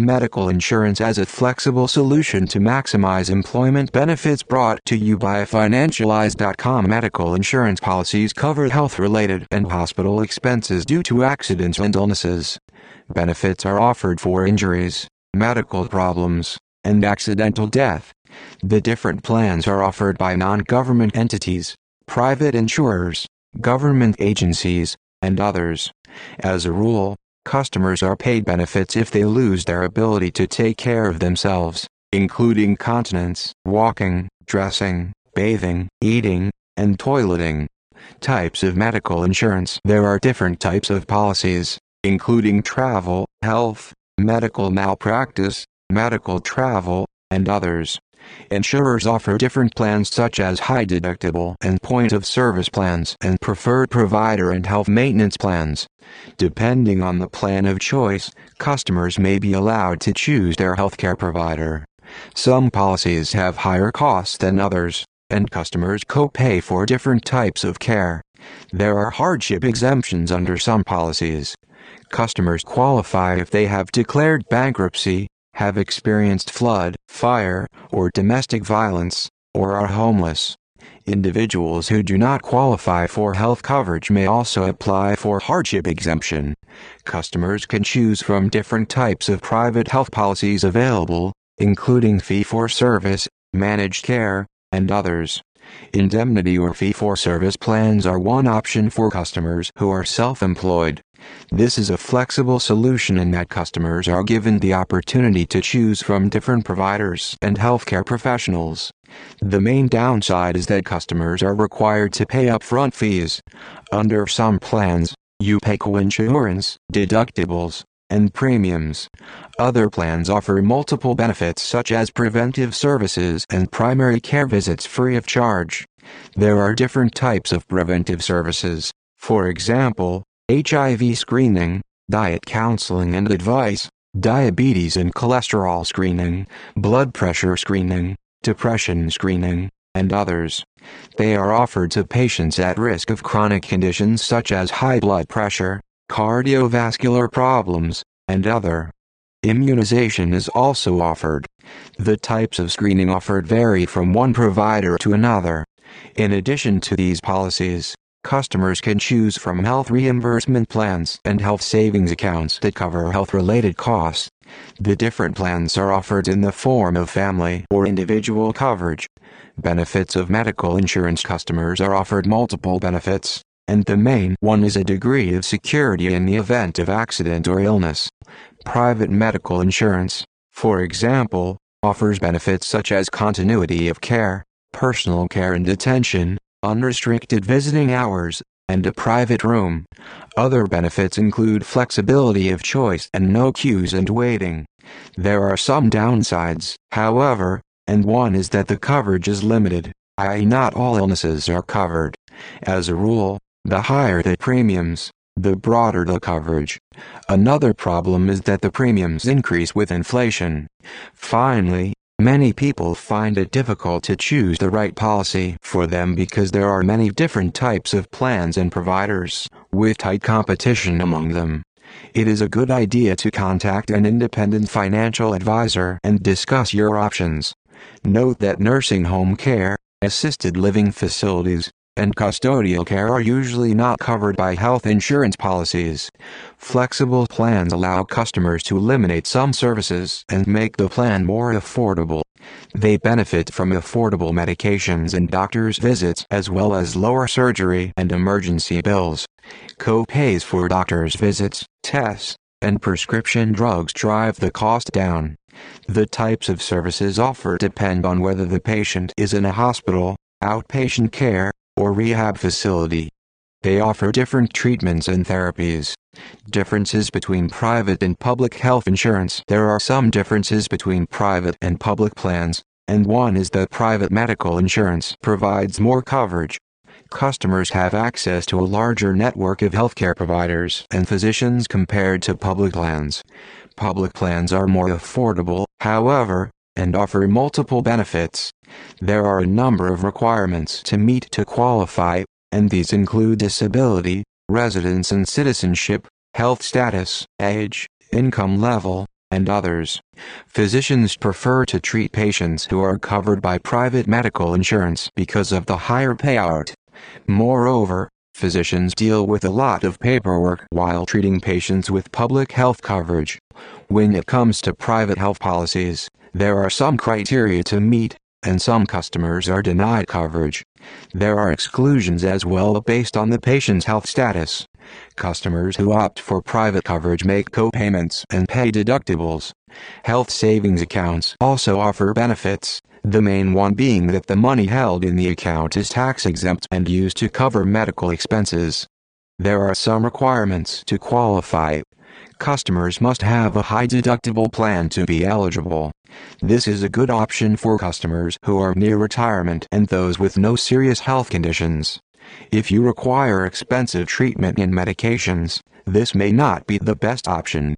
medical insurance as a flexible solution to maximize employment benefits. Brought to you by Financialize.com. Medical insurance policies cover health-related and hospital expenses due to accidents and illnesses. Benefits are offered for injuries, medical problems, and accidental death. The different plans are offered by non-government entities, private insurers, government agencies, and others. As a rule, customers are paid benefits if they lose their ability to take care of themselves, including continence, walking, dressing, bathing, eating, and toileting. Types of medical insurance. There are different types of policies, including travel, health, medical malpractice, medical travel, and others. Insurers offer different plans such as high deductible and point-of-service plans and preferred provider and health maintenance plans. Depending on the plan of choice, customers may be allowed to choose their healthcare provider. Some policies have higher costs than others, and customers co-pay for different types of care. There are hardship exemptions under some policies. Customers qualify if they have declared bankruptcy, have experienced flood, fire, or domestic violence, or are homeless. Individuals who do not qualify for health coverage may also apply for hardship exemption. Customers can choose from different types of private health policies available, including fee-for-service, managed care, and others. Indemnity or fee-for-service plans are one option for customers who are self-employed. This is a flexible solution in that customers are given the opportunity to choose from different providers and healthcare professionals. The main downside is that customers are required to pay upfront fees. Under some plans, you pay coinsurance, deductibles, and premiums. Other plans offer multiple benefits such as preventive services and primary care visits free of charge. There are different types of preventive services, for example, HIV screening, diet counseling and advice, diabetes and cholesterol screening, blood pressure screening, depression screening, and others. They are offered to patients at risk of chronic conditions such as high blood pressure, cardiovascular problems, and other. Immunization is also offered. The types of screening offered vary from one provider to another. In addition to these policies, customers can choose from health reimbursement plans and health savings accounts that cover health-related costs. The different plans are offered in the form of family or individual coverage. Benefits of medical insurance. Customers are offered multiple benefits, and the main one is a degree of security in the event of accident or illness. Private medical insurance, for example, offers benefits such as continuity of care, personal care and attention, unrestricted visiting hours, and a private room. Other benefits include flexibility of choice and no queues and waiting. There are some downsides, however, and one is that the coverage is limited, i.e. not all illnesses are covered. As a rule, the higher the premiums, the broader the coverage. Another problem is that the premiums increase with inflation. Finally, many people find it difficult to choose the right policy for them because there are many different types of plans and providers, with tight competition among them. It is a good idea to contact an independent financial advisor and discuss your options. Note that nursing home care, assisted living facilities, and custodial care are usually not covered by health insurance policies. Flexible plans allow customers to eliminate some services and make the plan more affordable. They benefit from affordable medications and doctor's visits as well as lower surgery and emergency bills. Co-pays for doctor's visits, tests, and prescription drugs drive the cost down. The types of services offered depend on whether the patient is in a hospital, outpatient care, or rehab facility. They offer different treatments and therapies. Differences between private and public health insurance. There are some differences between private and public plans, and one is that private medical insurance provides more coverage. Customers have access to a larger network of healthcare providers and physicians compared to public plans. Public plans are more affordable, however, and offer multiple benefits. There are a number of requirements to meet to qualify, and these include disability, residence and citizenship, health status, age, income level, and others. Physicians prefer to treat patients who are covered by private medical insurance because of the higher payout. Moreover, physicians deal with a lot of paperwork while treating patients with public health coverage. When it comes to private health policies, there are some criteria to meet, and some customers are denied coverage. There are exclusions as well based on the patient's health status. Customers who opt for private coverage make co-payments and pay deductibles. Health savings accounts also offer benefits, the main one being that the money held in the account is tax-exempt and used to cover medical expenses. There are some requirements to qualify. Customers must have a high-deductible plan to be eligible. This is a good option for customers who are near retirement and those with no serious health conditions. If you require expensive treatment and medications, this may not be the best option.